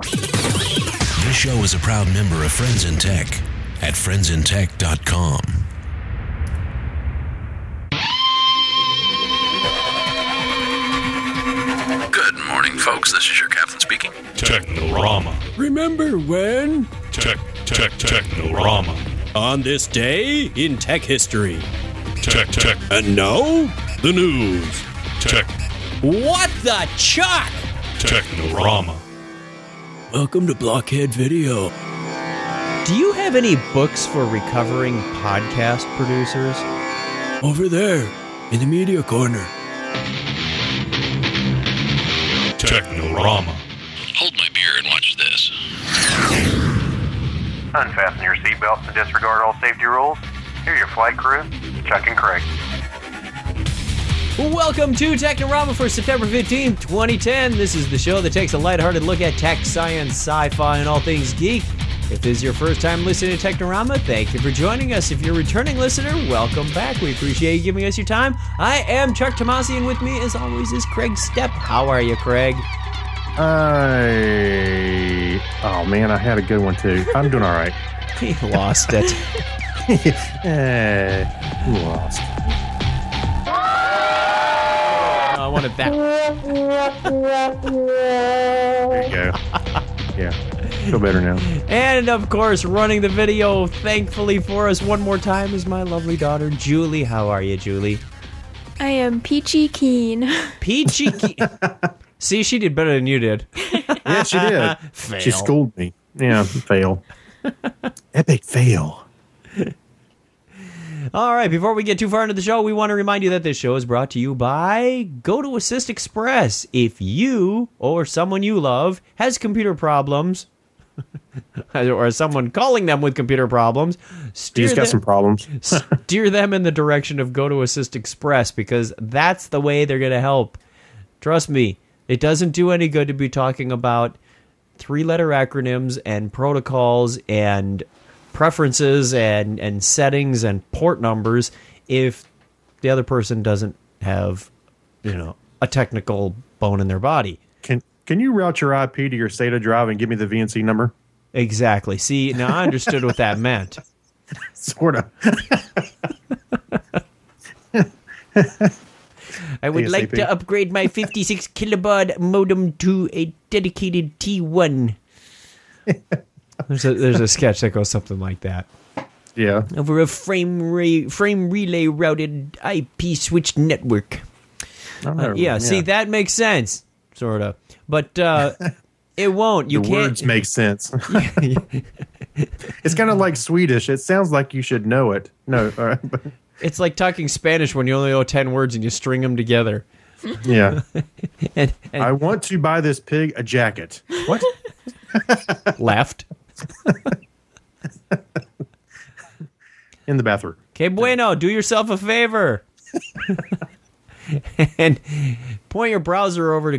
This show is a proud member of Friends in Tech at friendsintech.com. Good morning, folks. This is your captain speaking. Technorama. Remember when? Technorama. On this day in tech history. Tech. And now, the news. Tech. What the chuck? Technorama. Welcome to Blockhead Video. Do you have any books for recovering podcast producers? Over there, in the media corner. Technorama. Hold my beer and watch this. Unfasten your seatbelts and disregard all safety rules. Here are your flight crew, Chuck and Craig. Welcome to Technorama for September 15th, 2010. This is the show that takes a lighthearted look at tech, science, sci-fi, and all things geek. If this is your first time listening to Technorama, thank you for joining us. If you're a returning listener, welcome back. We appreciate you giving us your time. I am Chuck Tomasi, and with me, as always, is Craig Stepp. How are you, Craig? Oh man, I had a good one too. I'm doing all right. He lost it. Lost. I wanted that. There you go. Yeah, feel better now. And, of course, running the video, thankfully for us one more time, is my lovely daughter, Julie. How are you, Julie? I am Peachy Keen. Peachy Keen. See, she did better than you did. Yeah, she did. Fail. She schooled me. Yeah, fail. Epic fail. All right, before we get too far into the show, we want to remind you that this show is brought to you by Go to Assist Express. If you or someone you love has computer problems, or someone calling them with computer problems, He's got some problems. steer them in the direction of Go to Assist Express, because that's the way they're going to help. Trust me, it doesn't do any good to be talking about three-letter acronyms and protocols and preferences and settings and port numbers if the other person doesn't have, a technical bone in their body. Can you route your IP to your SATA drive and give me the VNC number? Exactly. See, now I understood what that meant. Sort of. I would like to upgrade my 56 kilobaud modem to a dedicated T1. There's a sketch that goes something like that. Yeah. Over a frame relay routed IP switched network. See, that makes sense, sort of. But it won't. You the can't. Words make sense. It's kind of like Swedish. It sounds like you should know it. No, all right. It's like talking Spanish when you only know 10 words and you string them together. Yeah. and I want to buy this pig a jacket. What? left. In the bathroom. Que bueno, do yourself a favor. And point your browser over to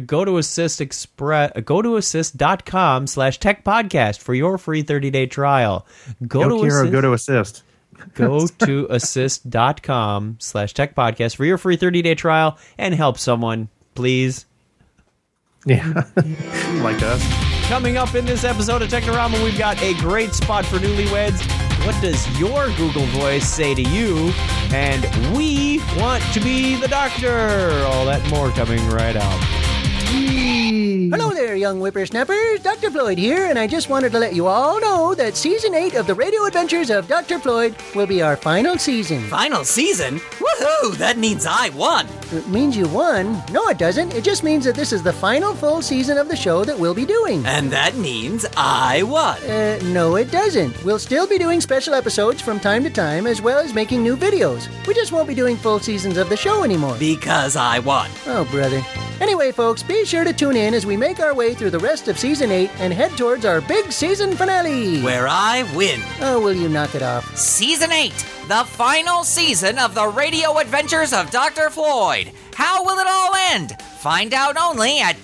gotoassist.com/techpodcast for your free 30-day trial. Go to assist. Go to assist.com/techpodcast for your free 30-day trial and help someone, please. Yeah. Like us. Coming up in this episode of Technorama, we've got a great spot for newlyweds. What does your Google Voice say to you? And we want to be the doctor. All that and more coming right out. Hello there, young whippersnappers. Dr. Floyd here, and I just wanted to let you all know that Season 8 of the Radio Adventures of Dr. Floyd will be our final season. Final season? Woohoo! That means I won! It means you won? No, it doesn't. It just means that this is the final full season of the show that we'll be doing. And that means I won! No, it doesn't. We'll still be doing special episodes from time to time, as well as making new videos. We just won't be doing full seasons of the show anymore. Because I won. Oh, brother. Anyway, folks, be sure to tune in as we make our way through the rest of Season 8 and head towards our big season finale. Where I win. Oh, will you knock it off? Season 8, the final season of the Radio Adventures of Dr. Floyd. How will it all end? Find out only at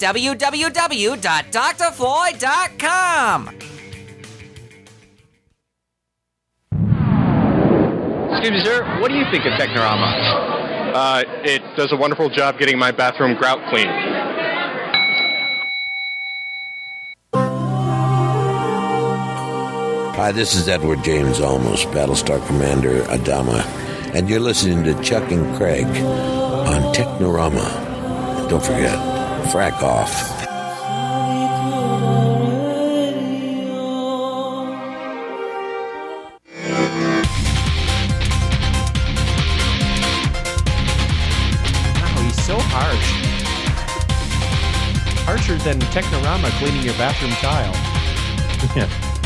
www.drfloyd.com. Excuse me, sir. What do you think of Technorama? It does a wonderful job getting my bathroom grout clean. Hi, this is Edward James Olmos, Battlestar Commander Adama, and you're listening to Chuck and Craig on Technorama. Don't forget, frack off. Harsher than Technorama cleaning your bathroom tile. Yeah.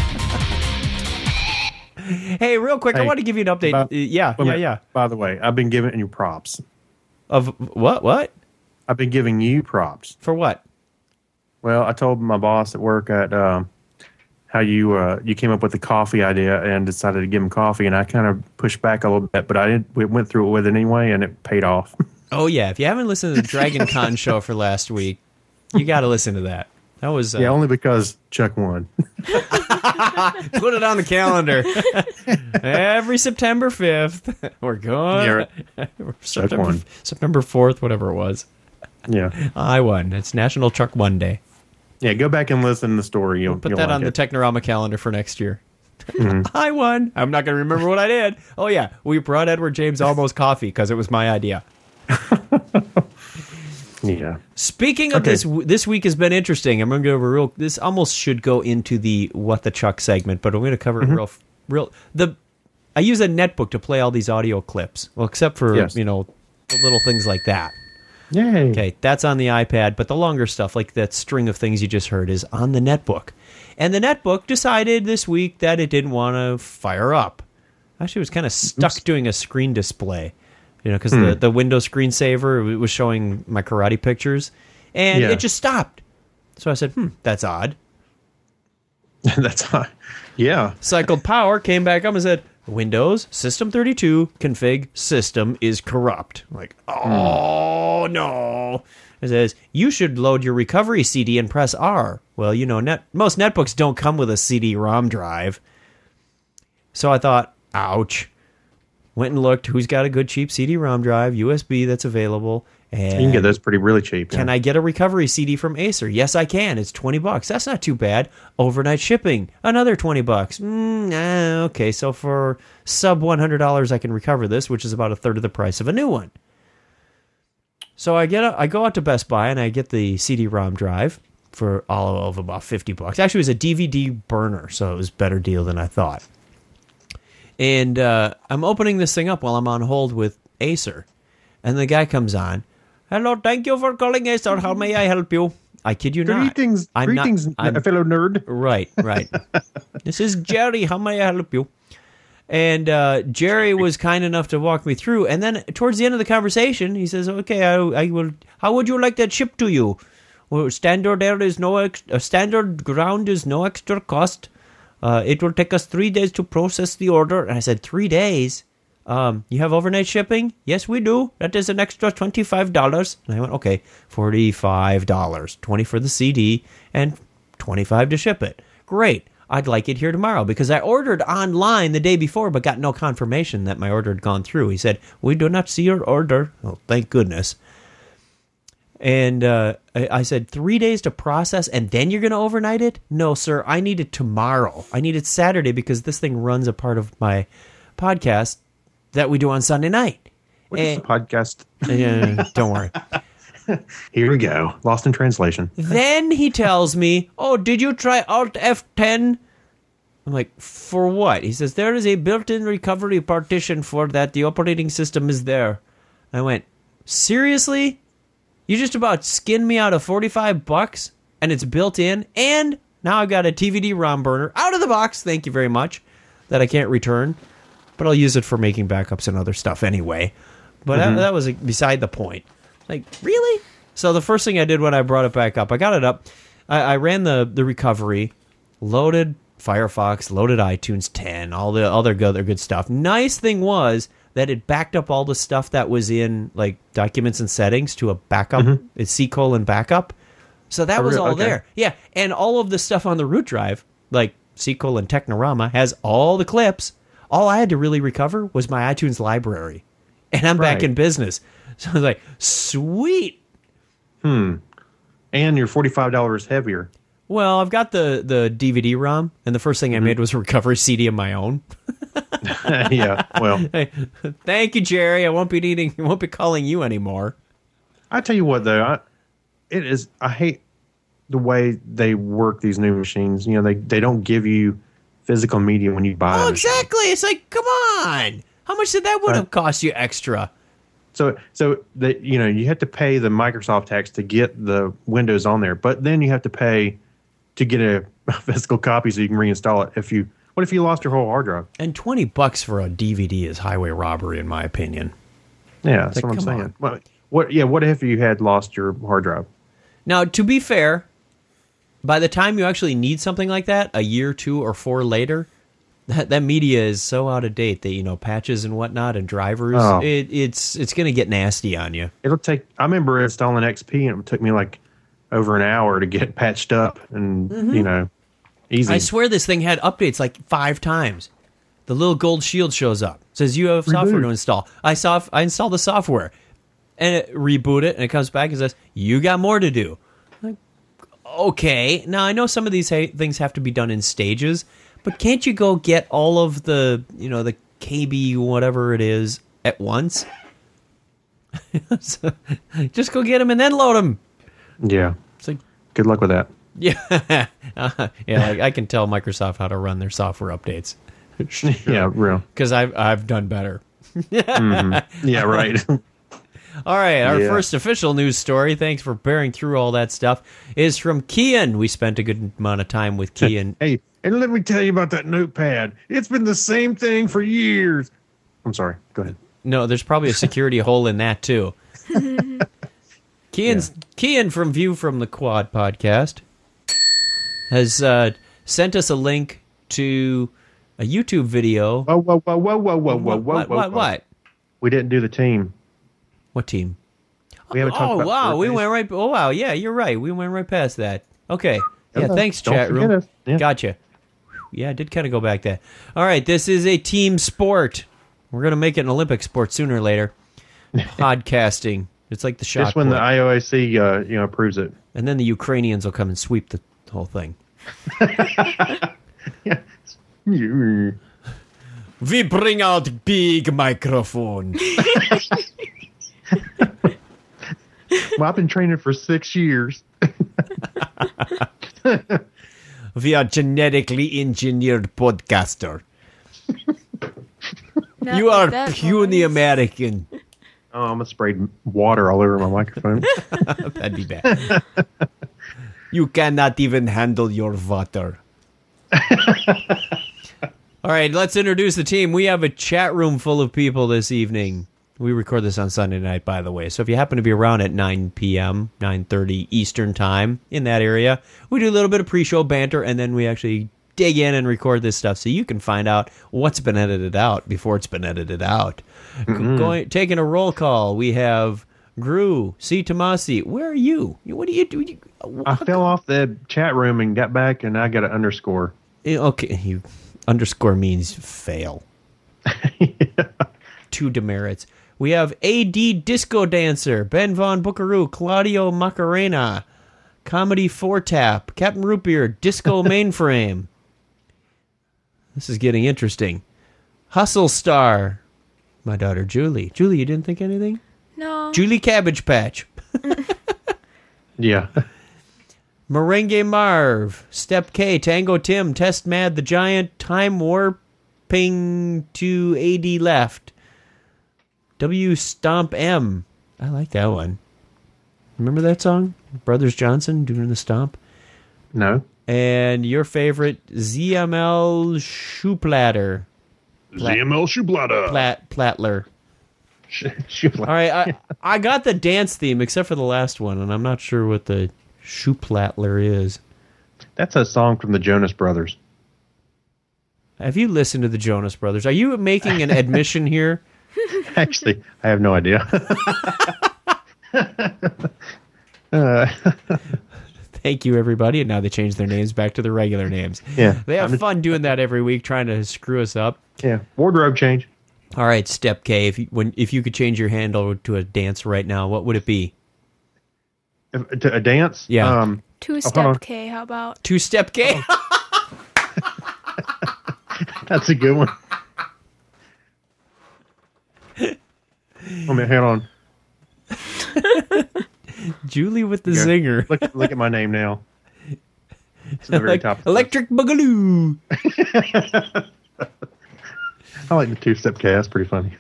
Hey, real quick, I want to give you an update. Yeah. By the way, I've been giving you props. Of what? I've been giving you props. For what? Well, I told my boss at work at how you came up with the coffee idea and decided to give him coffee, and I kind of pushed back a little bit, but we went through it with it anyway, and it paid off. Oh, yeah. If you haven't listened to the Dragon Con show for last week, you got to listen to that. That was only because Chuck won. Put it on the calendar. Every September 5th, we're going. Yeah, September 4th, whatever it was. Yeah, I won. It's National Chuck One Day. Yeah, go back and listen to the story. We'll put that on the Technorama calendar for next year. Mm-hmm. I won. I'm not going to remember what I did. Oh yeah, we brought Edward James Olmos coffee because it was my idea. Yeah. Speaking of this week has been interesting. I'm going to go over this almost should go into the What the Chuck segment, but I'm going to cover it real. I use a netbook to play all these audio clips. Well, except for, the little things like that. Yay. Okay, that's on the iPad, but the longer stuff, like that string of things you just heard, is on the netbook. And the netbook decided this week that it didn't want to fire up. Actually, it was kind of stuck doing a screen display. Because the Windows screensaver was showing my karate pictures, and it just stopped. So I said, that's odd. That's odd. Yeah. Cycled power, came back up and said, Windows, System 32, config, system is corrupt. I'm like, oh, no. It says, you should load your recovery CD and press R. Well, most netbooks don't come with a CD-ROM drive. So I thought, ouch. Went and looked who's got a good cheap CD-ROM drive, USB that's available. And you can get those really cheap. Can I get a recovery CD from Acer? Yes, I can. It's $20. That's not too bad. Overnight shipping, another $20. Okay, so for sub $100, I can recover this, which is about a third of the price of a new one. So I go out to Best Buy and I get the CD-ROM drive for all of about $50. Actually, it was a DVD burner, so it was a better deal than I thought. And I'm opening this thing up while I'm on hold with Acer. And the guy comes on. Hello, thank you for calling Acer. How may I help you? I kid you not. Greetings, a fellow nerd. Right. This is Jerry. How may I help you? And Jerry was kind enough to walk me through. And then towards the end of the conversation, he says, okay, I will. How would you like that shipped to you? Well, standard ground is no extra cost. It will take us 3 days to process the order. And I said, 3 days? You have overnight shipping? Yes, we do. That is an extra $25. And I went, okay, $45. 20 for the CD and $25 to ship it. Great. I'd like it here tomorrow because I ordered online the day before but got no confirmation that my order had gone through. He said, we do not see your order. Oh, thank goodness. And I said, 3 days to process, and then you're going to overnight it? No, sir, I need it tomorrow. I need it Saturday because this thing runs a part of my podcast that we do on Sunday night. What is the podcast? Don't worry. Here we go. Lost in translation. Then he tells me, oh, did you try Alt F10? I'm like, for what? He says, there is a built-in recovery partition for that. The operating system is there. I went, seriously? You just about skinned me out of $45 and it's built in, and now I've got a DVD-ROM burner out of the box, thank you very much, that I can't return, but I'll use it for making backups and other stuff anyway. But that was beside the point. Like, really? So the first thing I did when I brought it back up, I got it up, I ran the recovery, loaded Firefox, loaded iTunes 10, all the other good stuff. Nice thing was that it backed up all the stuff that was in like documents and settings to a backup. It's C::backup. backup. So that was all there. Yeah. And all of the stuff on the root drive, like C::Technorama, has all the clips. All I had to really recover was my iTunes library. And I'm back in business. So I was like, sweet. And you're $45 heavier. Well, I've got the DVD-ROM, and the first thing I made was a recovery CD of my own. Yeah, well. Hey, thank you, Jerry. I won't be calling you anymore. I tell you what, though, I hate the way they work these new machines. You know, they don't give you physical media when you buy them. Oh, exactly. It's like, come on. How much did that would have cost you extra? So you have to pay the Microsoft tax to get the Windows on there, but then you have to pay to get a physical copy so you can reinstall it. What if you lost your whole hard drive? And $20 for a DVD is highway robbery, in my opinion. Yeah, that's what I'm saying. What if you had lost your hard drive? Now, to be fair, by the time you actually need something like that, a year, 2 or 4 later, that media is so out of date that, patches and whatnot and drivers, it's going to get nasty on you. I remember installing XP, and it took me like over an hour to get patched up and, easy. I swear this thing had updates like 5 times. The little gold shield shows up. It says you have software to install. I installed the software, and it reboot it, and it comes back and says, you got more to do. Like, okay. Now, I know some of these things have to be done in stages, but can't you go get all of the KB whatever it is at once? So, just go get them and then load them. Yeah. It's like, good luck with that. Yeah. I can tell Microsoft how to run their software updates. Sure. Yeah, real. Because I've done better. Mm-hmm. Yeah, right. All right, our first official news story, thanks for bearing through all that stuff, is from Kian. We spent a good amount of time with Kian. Hey, and let me tell you about that notepad. It's been the same thing for years. I'm sorry. Go ahead. No, there's probably a security hole in that, too. Kian from View from the Quad podcast has sent us a link to a YouTube video. Whoa. What? We didn't do the team. What team? We haven't talked about wow, we went right. Oh, wow, yeah, you're right. We went right past that. Okay. Yeah, thanks, chat room. Yeah. Gotcha. Yeah, I did kind of go back there. All right, this is a team sport. We're going to make it an Olympic sport sooner or later. Podcasting. It's like the shot just when put. the IOIC approves it. And then the Ukrainians will come and sweep the whole thing. We bring out big microphone. Well, I've been training for 6 years. We are genetically engineered podcaster. You are puny American. Oh, I'm going to spray water all over my microphone. That'd be bad. You cannot even handle your water. All right, let's introduce the team. We have a chat room full of people this evening. We record this on Sunday night, by the way. So if you happen to be around at 9 p.m., 9:30 Eastern time in that area, we do a little bit of pre-show banter, and then we actually dig in and record this stuff so you can find out what's been edited out before it's been edited out. Taking a roll call, we have Gru, C. Tomasi. Where are you? What do you do? I fell off the chat room and got back, and I got an underscore. Okay, underscore means fail. Yeah. 2 demerits. We have AD Disco Dancer, Ben Von Buckaroo, Claudio Macarena, Comedy 4-Tap, Captain Rootbeer, Disco Mainframe. This is getting interesting. Hustle Star, my daughter Julie. Julie, you didn't think anything? No. Julie Cabbage Patch. Yeah. Merengue Marv, Step K, Tango Tim, Test Mad the Giant, Time Warping to AD Left. W Stomp M. I like that one. Remember that song? Brothers Johnson doing the stomp? No. And your favorite, ZML Shoeplatter. ZML Shoeplatter. Plattler. All right, I got the dance theme except for the last one, and I'm not sure what the Shoeplattler is. That's a song from the Jonas Brothers. Have you listened to the Jonas Brothers? Are you making an admission here? Actually, I have no idea. Thank you, everybody. And now they changed their names back to their regular names. Yeah. They have fun doing that every week, trying to screw us up. Yeah. Wardrobe change. All right, Step K, if you could change your handle to a dance right now, what would it be? To a dance? Yeah. Two-step K, how about? Two-step K? That's a good one. Oh, man, hang on. Julie with the zinger. Look at my name now. It's at the very top. Electric Boogaloo. I like the two-step K. That's pretty funny.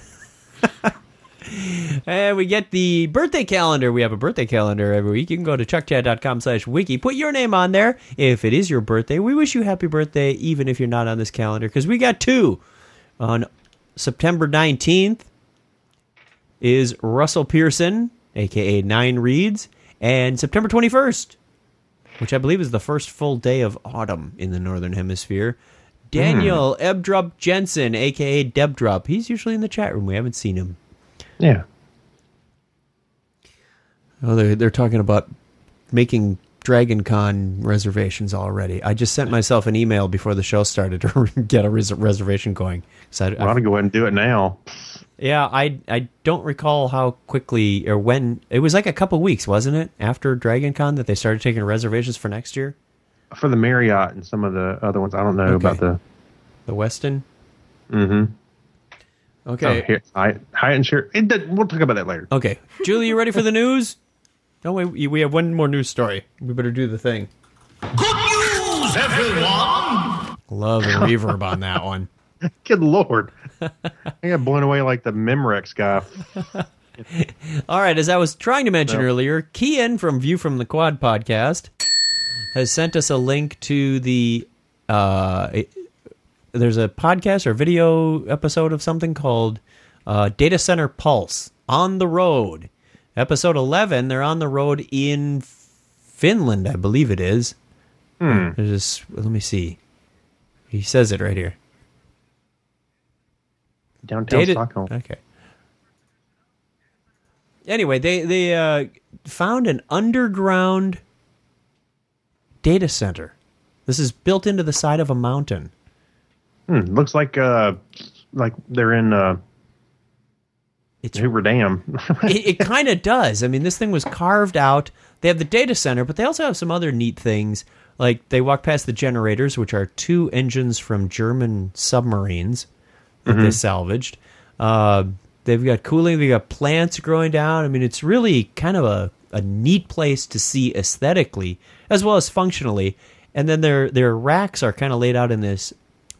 And we get the birthday calendar. We have a birthday calendar every week. You can go to chuckchat.com/wiki. Put your name on there. If it is your birthday, we wish you happy birthday, even if you're not on this calendar, because we got two. On September 19th is Russell Pearson, a.k.a. 9 Reads, and September 21st, which I believe is the first full day of autumn in the Northern Hemisphere, Daniel Ebdrup Jensen, a.k.a. Debdrup. He's usually in the chat room. We haven't seen him. Yeah. Oh, they're talking about making Dragon Con reservations already. I just sent myself an email before the show started to get a reservation going. I ought to go ahead and do it now. Yeah, I don't recall how quickly or when. It was like a couple weeks, wasn't it, after Dragon Con that they started taking reservations for next year? For the Marriott and some of the other ones. I don't know about the Westin? Mm-hmm. Okay. Hyatt and Sheraton. We'll talk about that later. Okay. Julie, you ready for the news? No, wait, we have one more news story. We better do the thing. Good news, everyone! Love the reverb on that one. Good Lord. I got blown away like the Memorex guy. All right, as I was trying to mention earlier, Kian from View from the Quad podcast has sent us a link to the... there's a podcast or video episode of something called Data Center Pulse, On the Road. Episode 11, they're on the road in Finland, I believe it is. Let me see. He says it right here. Downtown Stockholm. Okay. Anyway, they found an underground data center. This is built into the side of a mountain. Looks like they're in Hoover Dam. It kind of does. I mean, this thing was carved out. They have the data center, but they also have some other neat things. Like, they walk past the generators, which are 2 engines from German submarines that they salvaged. They've got cooling. They've got plants growing down. I mean, it's really kind of a neat place to see aesthetically as well as functionally. And then their racks are kind of laid out in this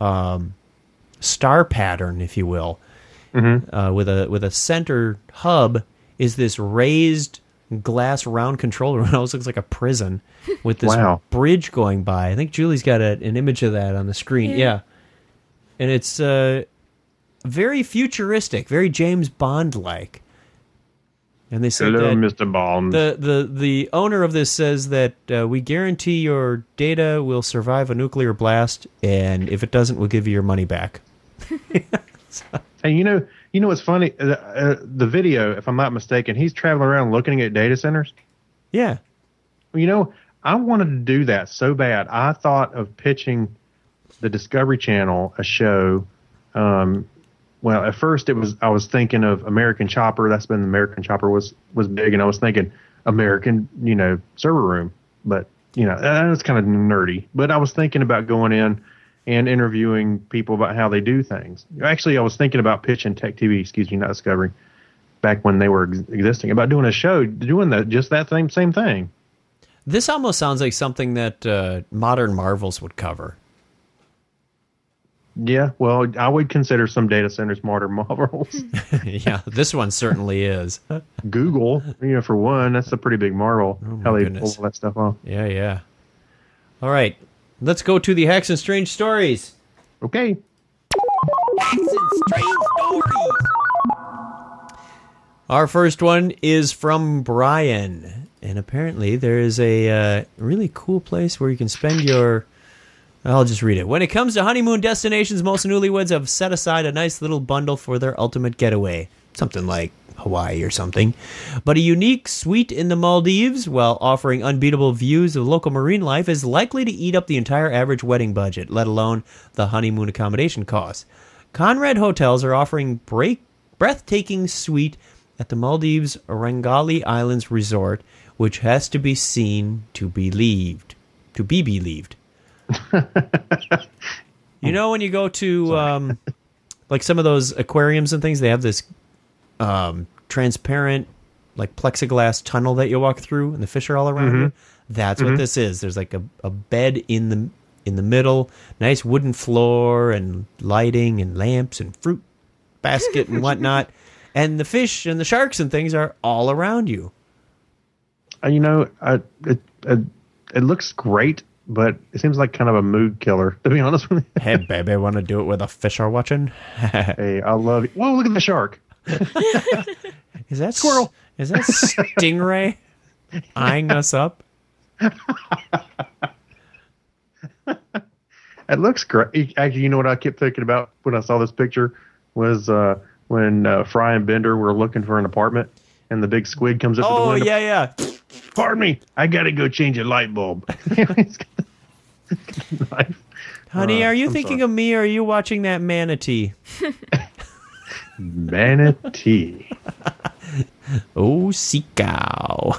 star pattern, if you will, with a center hub is this raised glass round control room. It almost looks like a prison with this bridge going by. I think Julie's got an image of that on the screen. Yeah. And it's very futuristic, very James Bond-like. And they said hello, that Mr. Bond. The owner of this says that we guarantee your data will survive a nuclear blast, and if it doesn't, we'll give you your money back. And you know what's funny? The video, if I'm not mistaken, he's traveling around looking at data centers. Yeah. You know, I wanted to do that so bad. I thought of pitching the Discovery Channel a show. Well, at first I was thinking of American Chopper. That's when American Chopper was big, and I was thinking American, server room. But that was kind of nerdy. But I was thinking about going in and interviewing people about how they do things. Actually, I was thinking about pitching Tech TV, not Discovery, back when they were existing, about doing a show, doing that same thing. This almost sounds like something that Modern Marvels would cover. Yeah, well, I would consider some data centers Modern Marvels. Yeah, this one certainly is. Google, for one, that's a pretty big marvel. How they pull all that stuff off. Yeah. All right, let's go to the Hacks and Strange Stories. Okay. Hacks and Strange Stories. Our first one is from Brian, and apparently there is a really cool place where you can spend your... I'll just read it. When it comes to honeymoon destinations, most newlyweds have set aside a nice little bundle for their ultimate getaway. Something like Hawaii or something. But a unique suite in the Maldives, while offering unbeatable views of local marine life, is likely to eat up the entire average wedding budget, let alone the honeymoon accommodation costs. Conrad Hotels are offering breathtaking suite at the Maldives Orangali Islands Resort, which has to be seen to be believed. To be believed. You know, when you go to like some of those aquariums and things, they have this transparent, like plexiglass tunnel that you walk through, and the fish are all around you. That's what this is. There's like a bed in the middle, nice wooden floor and lighting and lamps and fruit basket and whatnot, and the fish and the sharks and things are all around you. You know, it looks great, but it seems like kind of a mood killer, to be honest with you. Hey, baby, want to do it where the fish are watching? Hey, I love you. Whoa, look at the shark. Is that squirrel? Is that Stingray eyeing us up? It looks great. Actually, you know what I kept thinking about when I saw this picture was when Fry and Bender were looking for an apartment, and the big squid comes up to the window. Yeah. Pardon me, I got to go change a light bulb. He's got a knife. Honey, are you thinking of me, or are you watching that manatee? Manatee. Oh, sea cow.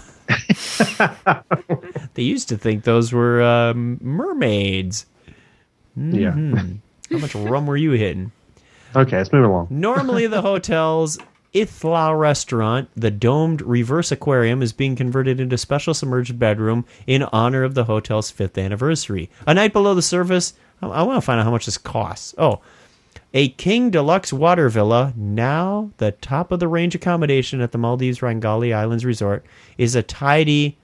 They used to think those were mermaids. Yeah. How much rum were you hitting? Okay, let's move along. Normally, the hotel's Ithla restaurant, the domed reverse aquarium, is being converted into a special submerged bedroom in honor of the hotel's 5th anniversary. A night below the surface, I want to find out how much this costs. Oh, a King Deluxe Water Villa, now the top-of-the-range accommodation at the Maldives Rangali Islands Resort, is a tidy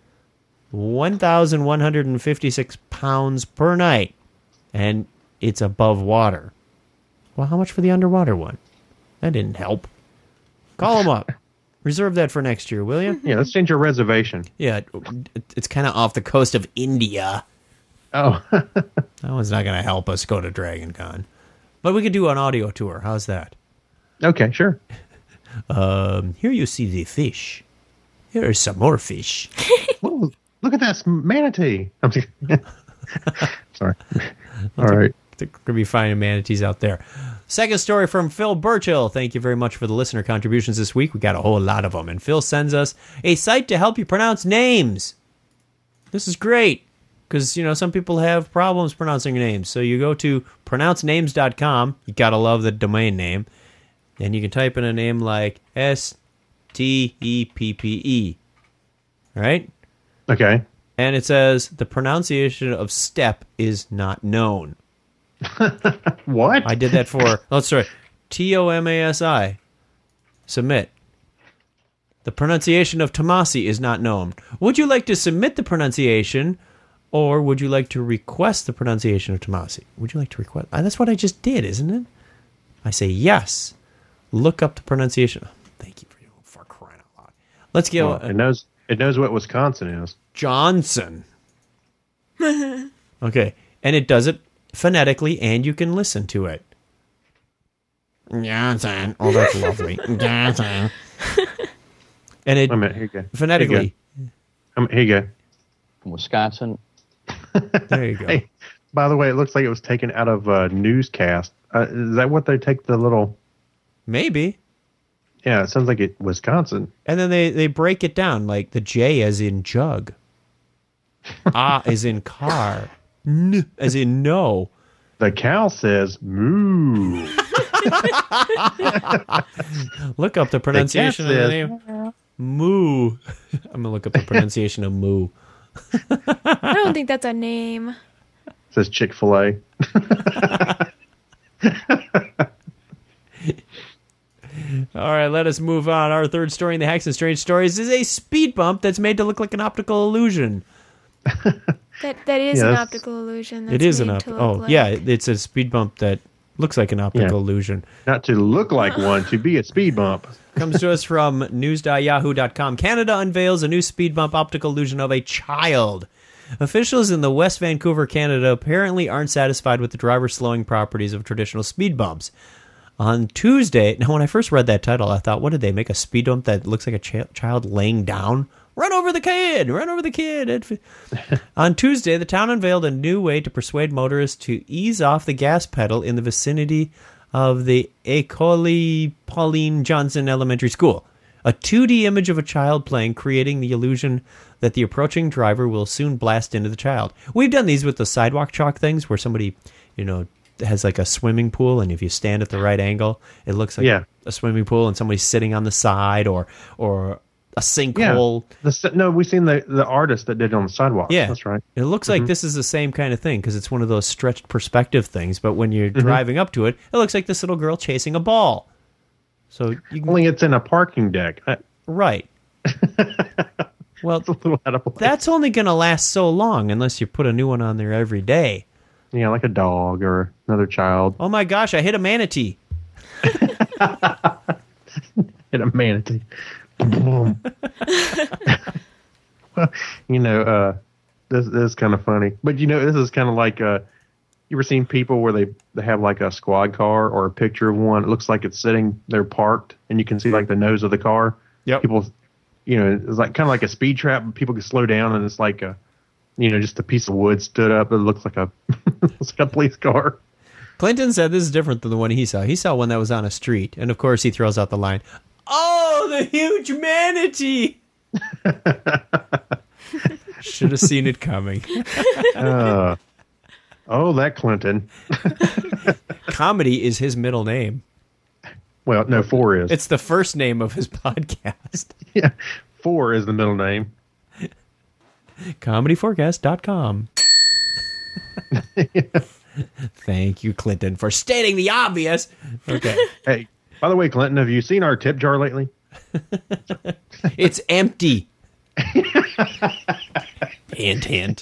1,156 pounds per night, and it's above water. Well, how much for the underwater one? That didn't help. Call them up. Reserve that for next year, will you? Yeah, let's change your reservation. Yeah, it's kind of off the coast of India. Oh. That one's not going to help us go to Dragon Con. But we could do an audio tour. How's that? Okay, sure. Here you see the fish. Here are some more fish. Whoa, look at that manatee. Sorry. All right. We're going to be finding manatees out there. Second story from Phil Burchill. Thank you very much for the listener contributions this week. We got a whole lot of them. And Phil sends us a site to help you pronounce names. This is great because, you know, some people have problems pronouncing names. So you go to pronouncenames.com. You got to love the domain name. And you can type in a name like Steppe. Right? Okay. And it says the pronunciation of step is not known. What? I did that for, Tomasi. Submit. The pronunciation of Tomasi is not known. Would you like to submit the pronunciation, or would you like to request the pronunciation of Tomasi? Would you like to request? That's what I just did, isn't it? I say yes. Look up the pronunciation. Oh, thank you for crying out loud. Let's get. Well, it knows what Wisconsin is. Johnson. Okay, and it does it phonetically, and you can listen to it. Johnson. Oh, that's lovely. Johnson. And it wait a minute, here you go. Phonetically. Here you go. From Wisconsin. There you go. Hey, by the way, it looks like it was taken out of a newscast. Is that what they take the little? Maybe. Yeah, it sounds like it Wisconsin. And then they break it down, like the J as in jug. Ah as in car. N as in no. The cow says moo. Look up the pronunciation of the name. Moo. I'm going to look up the pronunciation of moo. I don't think that's a name. It says Chick-fil-A. All right, let us move on. Our third story in the Hacks and Strange Stories is a speed bump that's made to look like an optical illusion. That is an optical illusion. That's it is an optical. yeah, it's a speed bump that looks like an optical illusion. Not to look like one, to be a speed bump. Comes to us from news.yahoo.com. Canada unveils a new speed bump optical illusion of a child. Officials in the West Vancouver, Canada, apparently aren't satisfied with the driver-slowing properties of traditional speed bumps. On Tuesday, now when I first read that title, I thought, what did they make, a speed bump that looks like a child laying down? Run over the kid! Run over the kid! On Tuesday, the town unveiled a new way to persuade motorists to ease off the gas pedal in the vicinity of the École Pauline Johnson Elementary School. A 2D image of a child playing, creating the illusion that the approaching driver will soon blast into the child. We've done these with the sidewalk chalk things where somebody, has like a swimming pool, and if you stand at the right angle, it looks like a swimming pool, and somebody's sitting on the side or a sinkhole. Yeah. We've seen the artist that did it on the sidewalk. Yeah, that's right. It looks like this is the same kind of thing because it's one of those stretched perspective things. But when you're driving up to it, it looks like this little girl chasing a ball. So only it's in a parking deck, right? Well, it's a little out of place. That's only going to last so long unless you put a new one on there every day. Yeah, like a dog or another child. Oh my gosh! I hit a manatee. Hit a manatee. This is kind of funny, but this is kind of like you ever seen people where they have like a squad car or a picture of one? It looks like it's sitting there parked, and you can see like the nose of the car. Yep. People, it's like kind of like a speed trap. But people can slow down, and it's like just a piece of wood stood up. It looks like a it's like a police car. Clinton said this is different than the one he saw. He saw one that was on a street, and of course he throws out the line, "Oh, the huge manatee!" Should have seen it coming. That Clinton. Comedy is his middle name. Well, no, 4 is. It's the first name of his podcast. Yeah, 4 is the middle name. ComedyForecast.com. Thank you, Clinton, for stating the obvious. Okay. Hey, by the way, Clinton, have you seen our tip jar lately? It's empty. Hint, hint.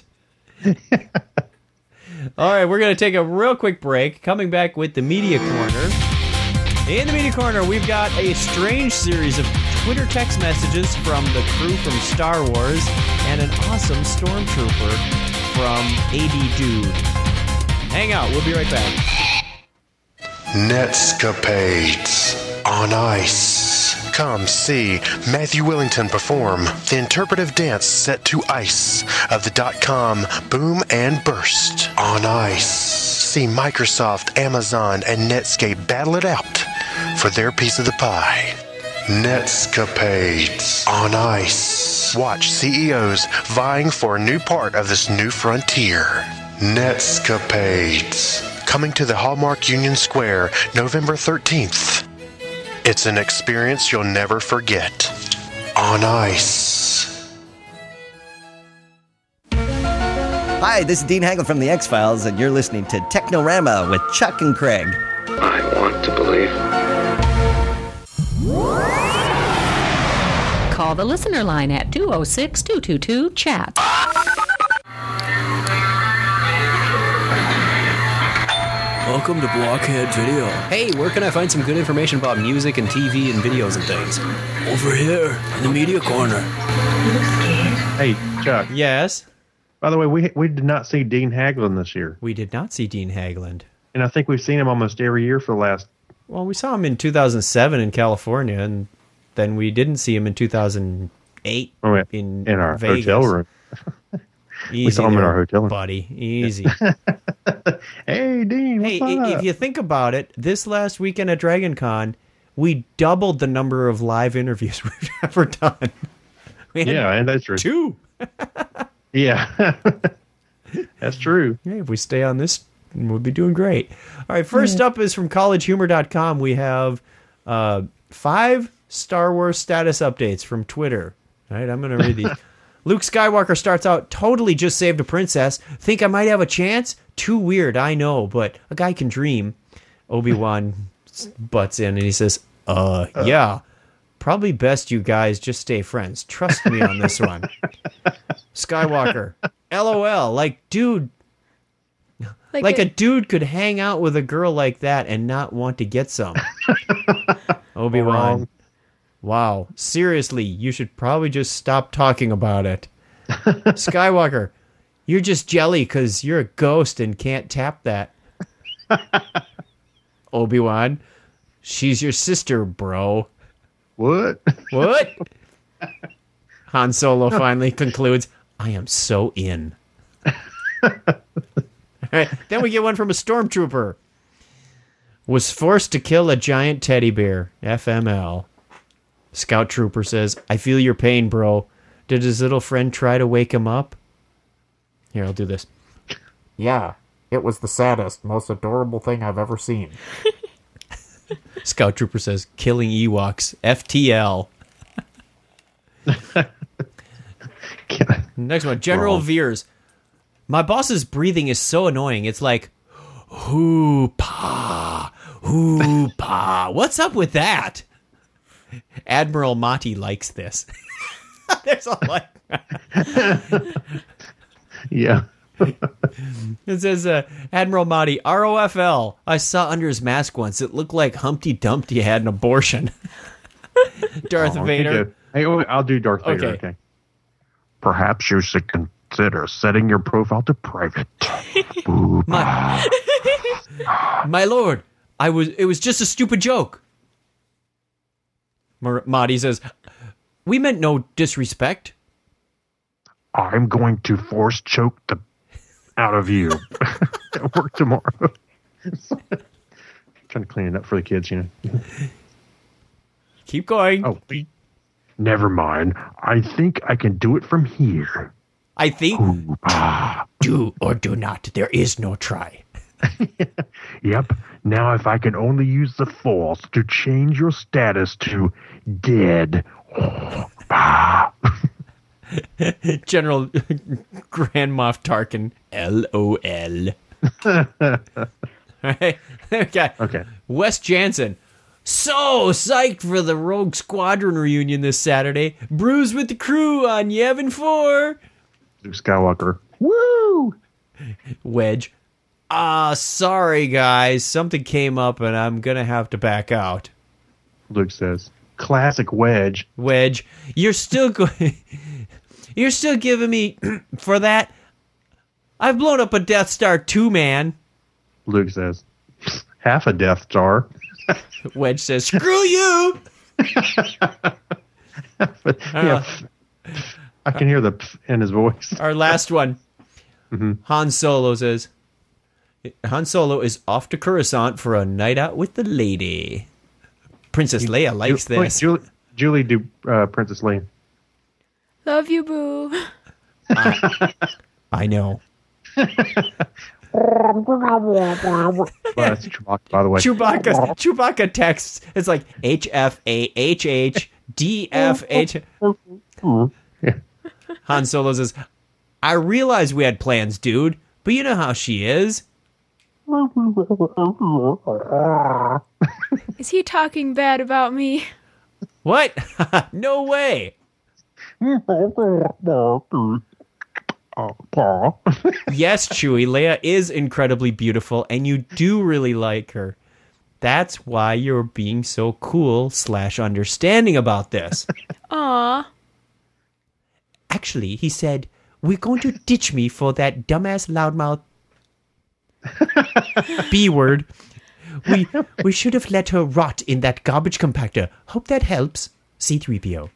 All right, we're going to take a real quick break. Coming back with the Media Corner. In the Media Corner, we've got a strange series of Twitter text messages from the crew from Star Wars and an awesome stormtrooper from AD Dude. Hang out. We'll be right back. Netscapades on ice. Come see Matthew Willington perform the interpretive dance set to ice of the .com boom and burst on ice. See Microsoft, Amazon, and Netscape battle it out for their piece of the pie. Netscapades on ice. Watch CEOs vying for a new part of this new frontier. Netscapades. Coming to the Hallmark Union Square, November 13th. It's an experience you'll never forget. On ice. Hi, this is Dean Hagel from The X-Files, and you're listening to Technorama with Chuck and Craig. I want to believe. Call the listener line at 206-222-CHAT. Welcome to Blockhead Video. Hey, where can I find some good information about music and TV and videos and things? Over here, in the Media Corner. Hey, Chuck. Yes? By the way, we did not see Dean Haglund this year. We did not see Dean Haglund. And I think we've seen him almost every year for the last... Well, we saw him in 2007 in California, and then we didn't see him in 2008 in our Vegas. Hotel room. Easy we saw him in our hotel room. Buddy. Easy. Hey, Dean, what's up? If you think about it, this last weekend at Dragon Con, we doubled the number of live interviews we've ever done. Yeah, and that's true. 2. Yeah. That's true. Yeah, if we stay on this, we'll be doing great. All right, first up is from collegehumor.com. We have 5 Star Wars status updates from Twitter. All right, I'm going to read these. Luke Skywalker starts out, totally just saved a princess. Think I might have a chance? Too weird, I know, but a guy can dream. Obi-Wan butts in and he says, yeah, probably best you guys just stay friends. Trust me on this one. Skywalker, LOL, like, dude, like a dude could hang out with a girl like that and not want to get some. Obi-Wan, wow, seriously, you should probably just stop talking about it. Skywalker, you're just jelly because you're a ghost and can't tap that. Obi-Wan, she's your sister, bro. What? What? Han Solo finally concludes, I am so in. All right, then we get one from a stormtrooper. Was forced to kill a giant teddy bear. FML. Scout Trooper says, I feel your pain, bro. Did his little friend try to wake him up? Here, I'll do this. Yeah, it was the saddest, most adorable thing I've ever seen. Scout Trooper says, killing Ewoks. FTL. Next one, General Veers. My boss's breathing is so annoying. It's like, hoo-pa, hoo-pa. What's up with that? Admiral Mati likes this. There's a lot. Yeah. It says, Admiral Mati, ROFL. I saw under his mask once. It looked like Humpty Dumpty had an abortion. Darth Vader. Hey, I'll do Darth Vader. Okay. Perhaps you should consider setting your profile to private. My lord, it was just a stupid joke. Madi says, we meant no disrespect. I'm going to force choke the out of you at work tomorrow. Trying to clean it up for the kids, you know. Keep going. Oh, never mind. I think I can do it from here. I think. Do or do not. There is no try. Yep. Now if I can only use the Force to change your status to dead. General Grand Moff Tarkin, LOL. Right? Okay. Wes Jansen. So psyched for the Rogue Squadron reunion this Saturday. Brews with the crew on Yavin 4. Luke Skywalker. Woo! Wedge. Sorry guys. Something came up and I'm going to have to back out. Luke says, classic Wedge. Wedge. You're still giving me for that? I've blown up a Death Star 2, man. Luke says, half a Death Star. Wedge says, screw you! But, I can hear the pff in his voice. Our last one. Mm-hmm. Han Solo says, Han Solo is off to Coruscant for a night out with the lady. Princess Leia likes this. Julie, do Princess Leia. Love you, boo. I know. That's Chewbacca, by the way. Chewbacca texts. It's like HFAHHDFH. Han Solo says, I realize we had plans, dude, but you know how she is. Is he talking bad about me? What? No way. Yes, Chewie, Leia is incredibly beautiful, and you do really like her. That's why you're being so cool / understanding about this. Aw. Actually, he said, we're going to ditch me for that dumbass loudmouth B-word. We should have let her rot in that garbage compactor. Hope that helps. C-3PO.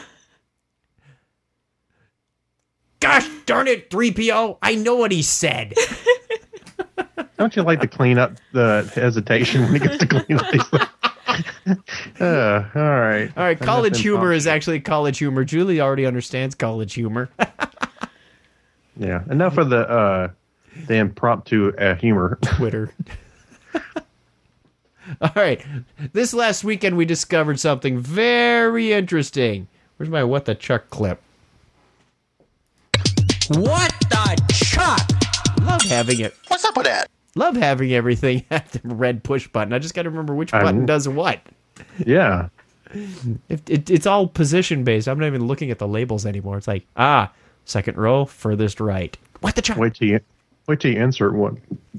Gosh darn it, 3PO. I know what he said. Don't you like to clean up the hesitation when he gets to clean up these things? All right. All right, college humor is actually college humor. Julie already understands college humor. Yeah. Enough of the impromptu humor. Twitter. All right. This last weekend we discovered something very interesting. Where's my What the Chuck clip? What the Chuck? Love having it. What's up with that? Love having everything at the red push button. I just got to remember which button does what. Yeah. It's all position based. I'm not even looking at the labels anymore. It's like, second row, furthest right. What the Chuck? Wait till you insert one.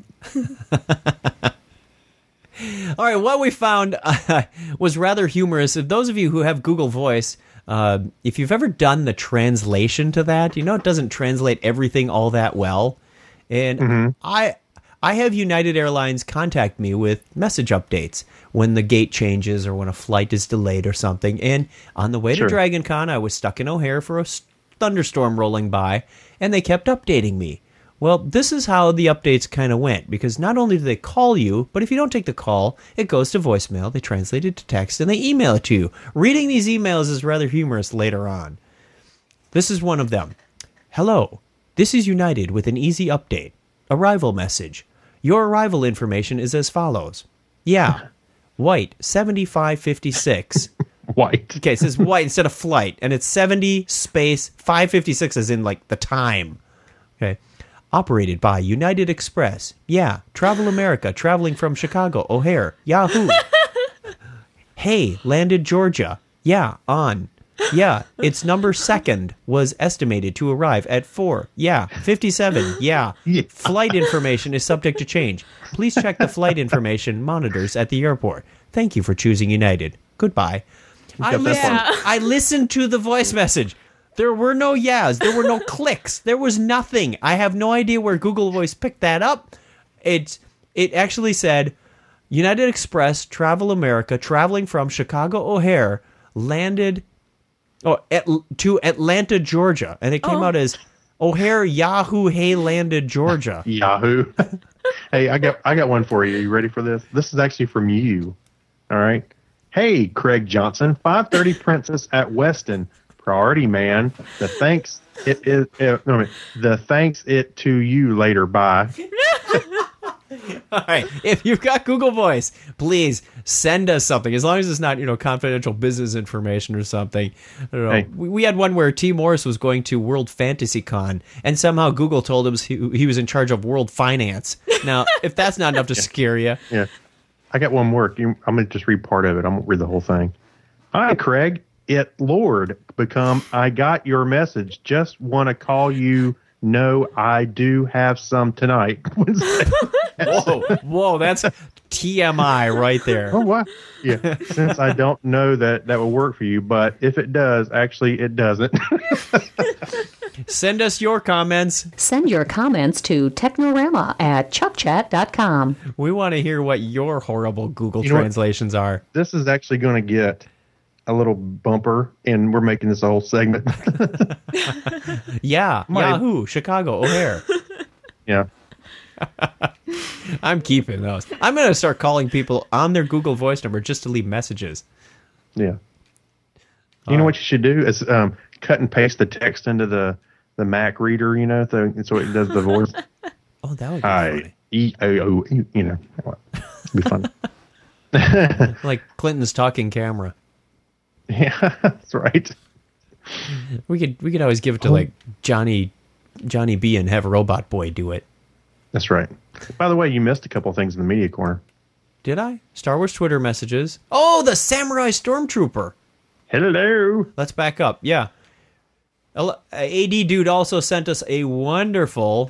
All right, what we found was rather humorous. If those of you who have Google Voice, if you've ever done the translation to that, you know it doesn't translate everything all that well. And I have United Airlines contact me with message updates when the gate changes or when a flight is delayed or something. And on the way to Dragon Con, I was stuck in O'Hare for a thunderstorm rolling by, and they kept updating me. Well, this is how the updates kind of went, because not only do they call you, but if you don't take the call, it goes to voicemail, they translate it to text, and they email it to you. Reading these emails is rather humorous later on. This is one of them. Hello, this is United with an easy update. Arrival message. Your arrival information is as follows. Yeah, white, 7556. White. Okay, it says white instead of flight, and it's 70 space 556 as in like the time. Okay. Operated by United Express. Yeah, Travel America, traveling from Chicago, O'Hare, Yahoo. Hey, landed Georgia. Yeah, on. Yeah, its number second was estimated to arrive at 4. Yeah, 57. Yeah. Flight information is subject to change. Please check the flight information monitors at the airport. Thank you for choosing United. Goodbye. I listened to the voice message. There were no yeahs. There were no clicks. There was nothing. I have no idea where Google Voice picked that up. It actually said, United Express, Travel America, traveling from Chicago O'Hare, landed to Atlanta, Georgia. And it came out as O'Hare, Yahoo, hey, landed, Georgia. Yahoo. Hey, I got one for you. Are you ready for this? This is actually from you. All right. Hey, Craig Johnson, 530 Princess at Weston. Priority man. The thanks it to you later. Bye. All right. If you've got Google Voice, please send us something. As long as it's not, confidential business information or something. I don't know. Hey. We had one where T. Morris was going to World Fantasy Con, and somehow Google told him he was in charge of world finance. Now, if that's not enough to scare you. Yeah. I got one more. I'm going to just read part of it. I won't read the whole thing. Hi, Craig. Lord become I got your message. Just want to call you. No, I do have some tonight. Whoa, that's TMI right there. Oh, what? Yeah, since I don't know that will work for you, but if it does, actually it doesn't. Send us your comments. Send your comments to technorama@chuckchat.com. We want to hear what your horrible Google translations are. This is actually going to get a little bumper, and we're making this a whole segment. Yeah, Yahoo, Chicago, O'Hare. Yeah. I'm keeping those. I'm going to start calling people on their Google Voice number just to leave messages. Yeah. You know what you should do is cut and paste the text into the Mac reader, so it does the voice. Oh, that would be funny. It'd be fun. Like Clinton's talking camera. Yeah, that's right. We could always give it to like Johnny B and have Robot Boy do it. That's right. By the way, you missed a couple of things in the media corner. Did I? Star Wars Twitter messages. Oh, the Samurai Stormtrooper. Hello. Let's back up. Yeah. AD Dude also sent us a wonderful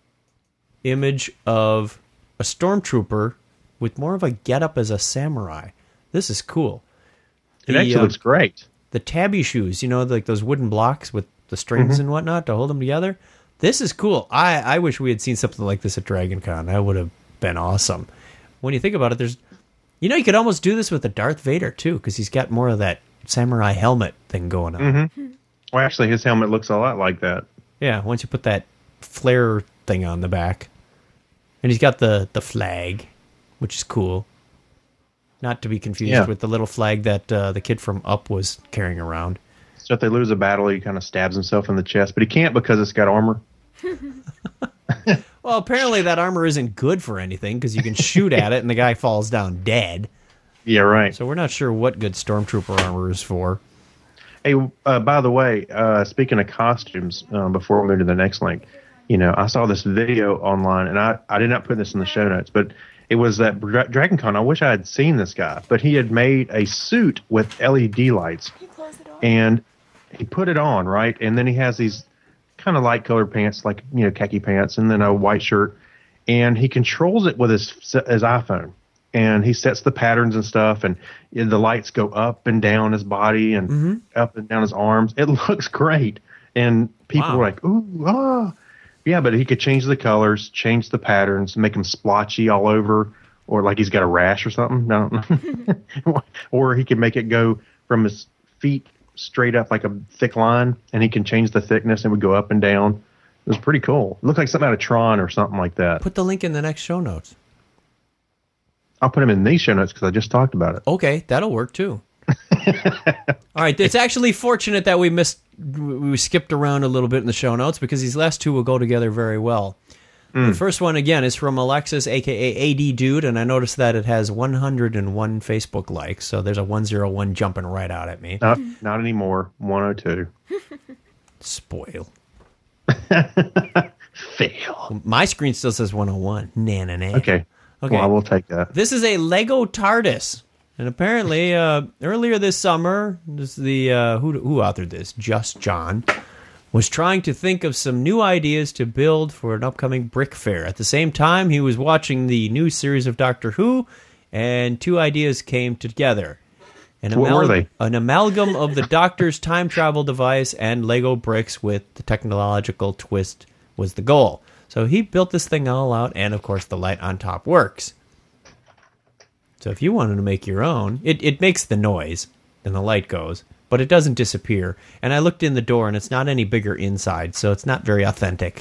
image of a Stormtrooper with more of a getup as a samurai. This is cool. It actually looks great. The tabby shoes, like those wooden blocks with the strings and whatnot to hold them together. This is cool. I wish we had seen something like this at Dragon Con. That would have been awesome. When you think about it, there's, you could almost do this with the Darth Vader too, because he's got more of that samurai helmet thing going on. Mm-hmm. Well, actually, his helmet looks a lot like that. Yeah, once you put that flare thing on the back. And he's got the flag, which is cool. Not to be confused with the little flag that the kid from Up was carrying around. So if they lose a battle, he kind of stabs himself in the chest. But he can't because it's got armor. Well, apparently that armor isn't good for anything because you can shoot at it and the guy falls down dead. Yeah, right. So we're not sure what good Stormtrooper armor is for. Hey, by the way, speaking of costumes, before we move to the next link, I saw this video online, and I did not put this in the show notes, but it was at Dragon Con. I wish I had seen this guy, but he had made a suit with LED lights, and he put it on, right? And then he has these kind of light colored pants, like, khaki pants, and then a white shirt, and he controls it with his iPhone, and he sets the patterns and stuff, and the lights go up and down his body and up and down his arms. It looks great, and people were like, ooh, ah. Yeah, but he could change the colors, change the patterns, make him splotchy all over, or like he's got a rash or something. I don't know. Or he could make it go from his feet straight up like a thick line, and he can change the thickness and it would go up and down. It was pretty cool. It looked like something out of Tron or something like that. Put the link in the next show notes. I'll put them in these show notes because I just talked about it. Okay, that'll work too. All right, it's actually fortunate that we skipped around a little bit in the show notes because these last two will go together very well. The first one, again, is from Alexis, a.k.a. AD Dude, and I noticed that it has 101 Facebook likes, so there's a 101 jumping right out at me. Not anymore. 102. Spoil. Fail. My screen still says 101. Nah. Okay. Well, I will take that. This is a Lego TARDIS. And apparently, earlier this summer, who authored this? Just John was trying to think of some new ideas to build for an upcoming Brick Fair. At the same time, he was watching the new series of Doctor Who, and two ideas came together. What were they? An amalgam of the Doctor's time travel device and Lego bricks with the technological twist was the goal. So he built this thing all out, and of course the light on top works. So if you wanted to make your own, it makes the noise, and the light goes, but it doesn't disappear. And I looked in the door, and it's not any bigger inside, so it's not very authentic.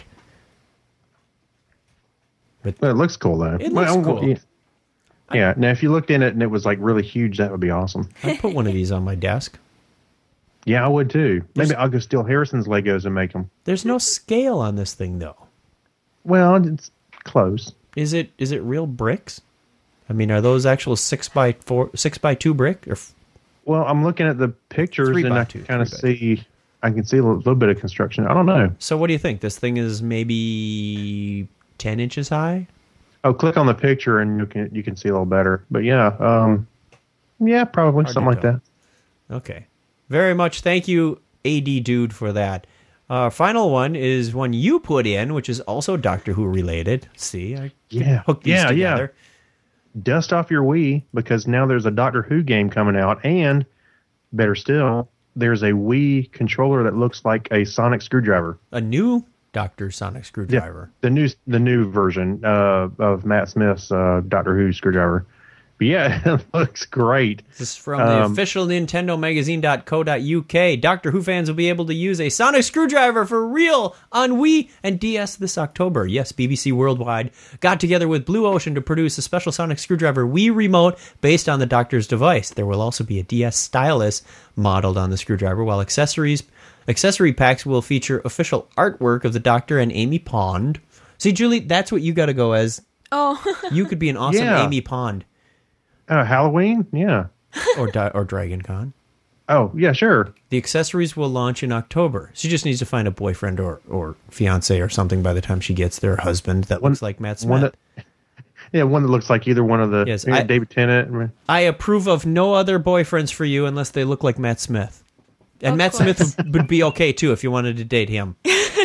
But it looks cool, though. It looks cool. Yeah. Now, if you looked in it and it was like really huge, that would be awesome. I'd put one of these on my desk. Yeah, I would too. Maybe I'll go steal Harrison's Legos and make them. There's no scale on this thing, though. Well, it's close. Is it real bricks? I mean, are those actual 6x2 brick? Well, I'm looking at the pictures and I can kind of see. I can see a little bit of construction. I don't know. So, what do you think? This thing is maybe 10 inches high. Oh, click on the picture and you can see a little better. But yeah, yeah, probably something like that. Okay, very much. Thank you, AD Dude, for that. Final one is one you put in, which is also Doctor Who related. See, I hooked these together. Dust off your Wii because now there's a Doctor Who game coming out, and better still, there's a Wii controller that looks like a sonic screwdriver. A new Dr. Sonic screwdriver. Yeah, the new version of Matt Smith's Doctor Who screwdriver. But yeah, it looks great. This is from the official Nintendo Magazine.co.uk. Doctor Who fans will be able to use a sonic screwdriver for real on Wii and DS this October. Yes, BBC Worldwide got together with Blue Ocean to produce a special sonic screwdriver Wii remote based on the Doctor's device. There will also be a DS stylus modeled on the screwdriver, while accessory packs will feature official artwork of the Doctor and Amy Pond. See, Julie, that's what you got to go as. Oh. You could be an awesome Amy Pond. Halloween? Yeah. Or Dragon Con. Oh, yeah, sure. The accessories will launch in October. She just needs to find a boyfriend or fiance or something by the time she gets their husband that looks like Matt Smith. One that looks like either one of the David Tennant. I approve of no other boyfriends for you unless they look like Matt Smith. And Matt Smith would be okay, too, if you wanted to date him.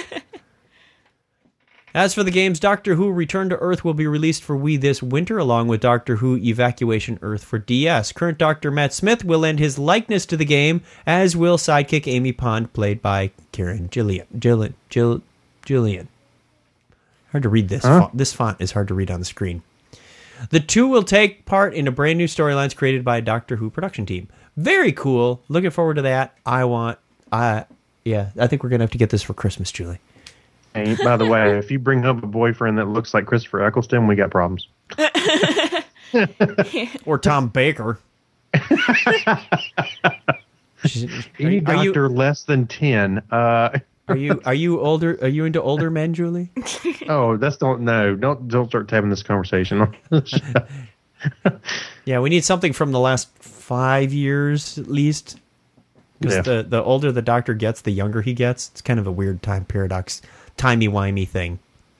As for the games, Doctor Who Return to Earth will be released for Wii this winter, along with Doctor Who Evacuation Earth for DS. Current Dr. Matt Smith will lend his likeness to the game, as will sidekick Amy Pond, played by Karen Gillian. Hard to read this. This font is hard to read on the screen. The two will take part in a brand new storylines created by a Doctor Who production team. Very cool. Looking forward to that. I think we're going to have to get this for Christmas, Julie. And by the way, if you bring up a boyfriend that looks like Christopher Eccleston, we got problems. Or Tom Baker. Any doctor less than 10. Are you older? Are you into older men, Julie? Oh, don't start having this conversation. Yeah, we need something from the last 5 years at least. Because the older the Doctor gets, the younger he gets. It's kind of a weird time paradox, timey-wimey thing.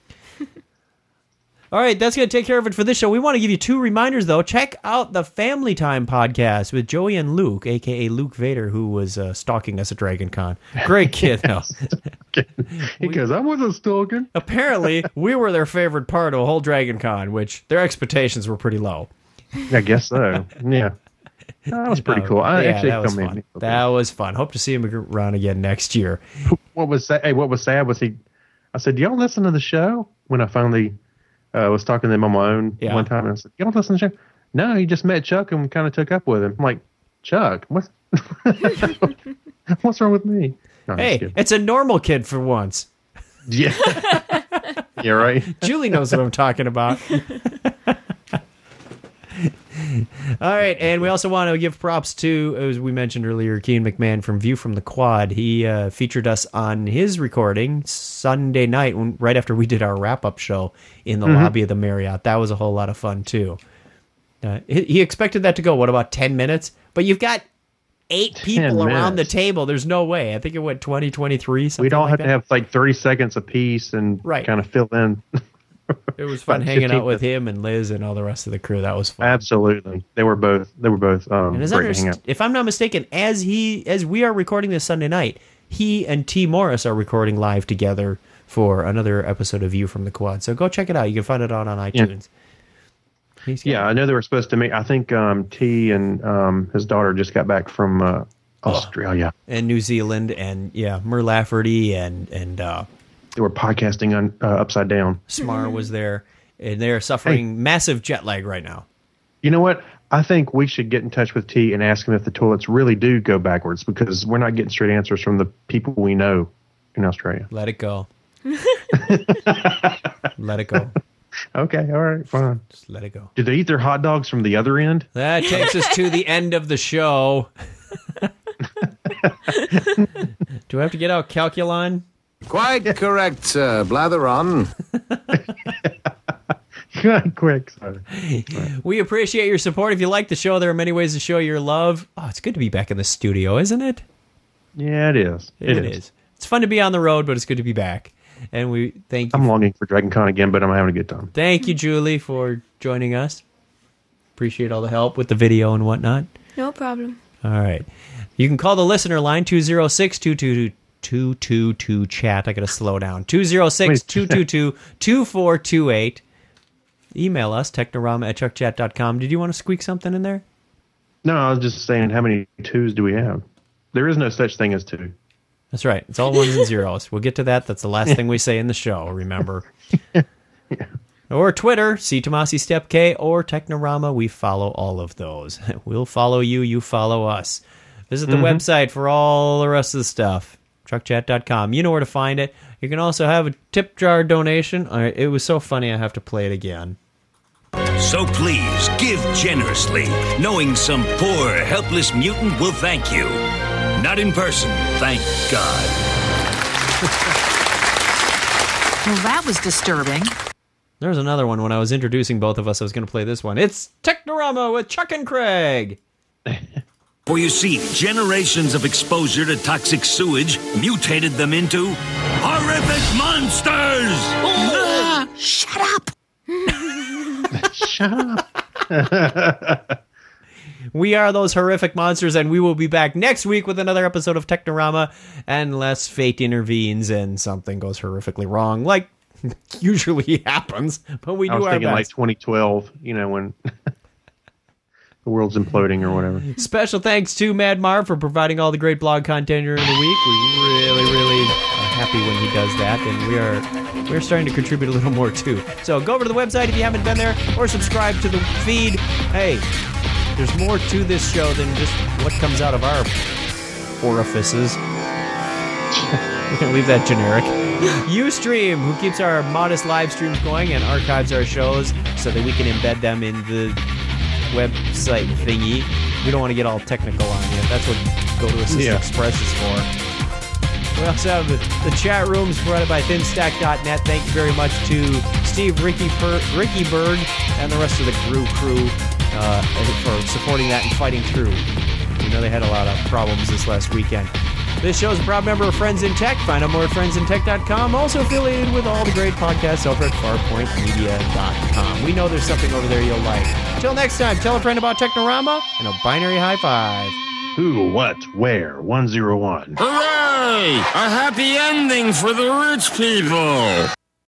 All right, that's going to take care of it for this show. We want to give you 2 reminders, though. Check out the Family Time podcast with Joey and Luke, a.k.a. Luke Vader, who was stalking us at Dragon Con. Great kid, though. He goes, I wasn't stalking. Apparently, we were their favorite part of a whole Dragon Con, which their expectations were pretty low. I guess so, yeah. That was pretty cool. That was fun. That was fun. Hope to see him around again next year. What was sad was I said, do y'all listen to the show? When I finally was talking to them on my own one time, and I said, y'all listen to the show? No, he just met Chuck and kind of took up with him. I'm like, Chuck, what's wrong with me? No, hey, it's a normal kid for once. Yeah. You're right. Julie knows what I'm talking about. All right, and we also want to give props to, as we mentioned earlier, Kean McMahon from View from the Quad. He featured us on his recording Sunday night, right after we did our wrap-up show in the lobby of the Marriott. That was a whole lot of fun, too. He expected that to go, about 10 minutes? But you've got 8 people around the table. There's no way. I think it went 20, 23, something We'd all like have that. to have like 30 seconds apiece and kind of fill in. It was fun hanging out with him and Liz and all the rest of the crew. That was fun. Absolutely, they were both And great to hang out. if I'm not mistaken, as we are recording this Sunday night, he and T. Morris are recording live together for another episode of View from the Quad. So go check it out. You can find it on iTunes. Yeah, I know they were supposed to meet. I think T and his daughter just got back from Australia and New Zealand, and Mur Lafferty and they were podcasting on Upside Down. Smar was there, and they're suffering massive jet lag right now. You know what? I think we should get in touch with T and ask him if the toilets really do go backwards, because we're not getting straight answers from the people we know in Australia. Let it go. Let it go. Okay, all right, fine. Just let it go. Did they eat their hot dogs from the other end? That takes us to the end of the show. Do I have to get out Calculon? Quite correct, sir. Blather on. Quick, sorry. We appreciate your support. If you like the show, there are many ways to show your love. Oh, it's good to be back in the studio, isn't it? Yeah, it is. It is. It's fun to be on the road, but it's good to be back. And we thank you. I'm longing for Dragon Con again, but I'm having a good time. Thank you, Julie, for joining us. Appreciate all the help with the video and whatnot. No problem. All right. You can call the listener line, 206-222-222-CHAT. I got to slow down. 206-222-2428. Email us, technorama@chuckchat.com. Did you want to squeak something in there? No, I was just saying, how many twos do we have? There is no such thing as two. That's right. It's all ones and zeros. We'll get to that. That's the last thing we say in the show, remember. Or Twitter, C. Tomasi Step K, or Technorama. We follow all of those. We'll follow you, you follow us. Visit the website for all the rest of the stuff. Truckchat.com. You know where to find it. You can also have a tip jar donation. All right, it was so funny I have to play it again. So please, give generously, knowing some poor, helpless mutant will thank you. Not in person, thank God. Well, that was disturbing. There's another one. When I was introducing both of us, I was going to play this one. It's Technorama with Chuck and Craig. For you see, generations of exposure to toxic sewage mutated them into horrific monsters! Shut up! Shut up. We are those horrific monsters, and we will be back next week with another episode of Technorama, unless fate intervenes and something goes horrifically wrong, like usually happens, but we do our best. I was thinking like 2012, when the world's imploding or whatever. Special thanks to Mad Marv for providing all the great blog content during the week. We really are happy when he does that, and we're starting to contribute a little more too. So go over to the website if you haven't been there, or subscribe to the feed. Hey, there's more to this show than just what comes out of our orifices. We can leave that generic. Ustream, who keeps our modest live streams going and archives our shows so that we can embed them in the website thingy. We don't want to get all technical on you. That's what Go to Assist Express is for. We also have the chat rooms provided by thinstack.net. Thank you very much to Steve, Ricky Berg, and the rest of the crew for supporting that and fighting through. We know they had a lot of problems this last weekend. This show is a proud member of Friends in Tech. Find out more at friendsintech.com. Also affiliated with all the great podcasts over at farpointmedia.com. We know there's something over there you'll like. Till next time, tell a friend about Technorama and a binary high five. Who, what, where, 101. Hooray! A happy ending for the rich people!